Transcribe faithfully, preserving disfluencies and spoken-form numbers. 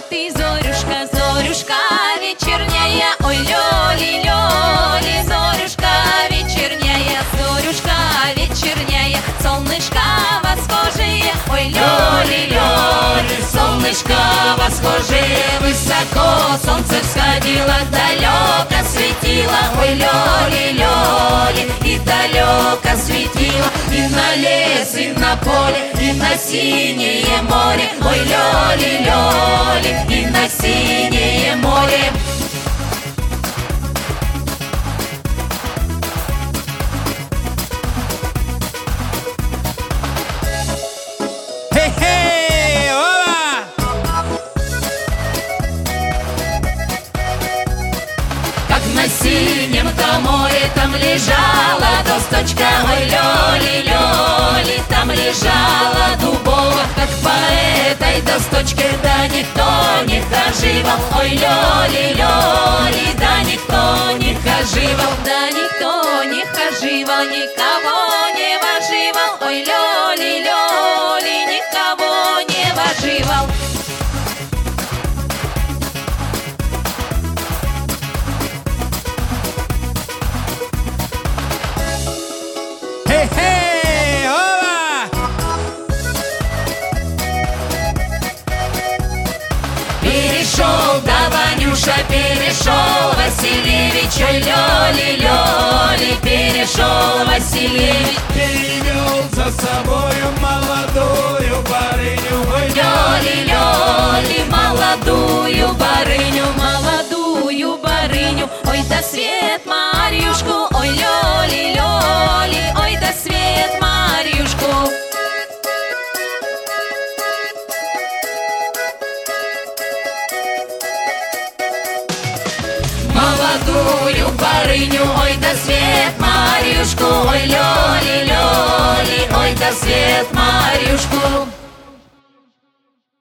ты, Зорюшка, Зорюшка вечерняя, ой, лёли, лёли, Зорюшка вечерняя, Зорюшка вечерняя, солнышко восхожее, ой, лёли, лёли, солнышко восхожее, высоко солнце всходило, далеко светило, ой, лёли, лёли, и далеко светило, и на лес, и на поле, и на синее море, ой, лёли, лёли, и на синее море. Хе-хей, ола! Как на синем-то море там лежала досточка, ой, лёли, лёли, там лежала дубова, как по этой досточке, да никто не хаживал, ой, лёли, лёли, да никто не хаживал, да никто не хаживал, никого не воживал, ой, лёли, лёли, никого не воживал. Хе-хей, ола! Перешел, да, Ванюша, перешел Васильевич, ой, лёли, лёли, перешел Васильевич, Перевел за собою молодую барыню, ой, лёли, лёли, молодую барыню, молодую барыню, ой, да свет Марьюшку, ой, лёли, лёли, ой, да свет Марьюшку. Молодую барыню, ой, да свет Марьюшку, ой, лёли, лёли, ой, да свет Марьюшку.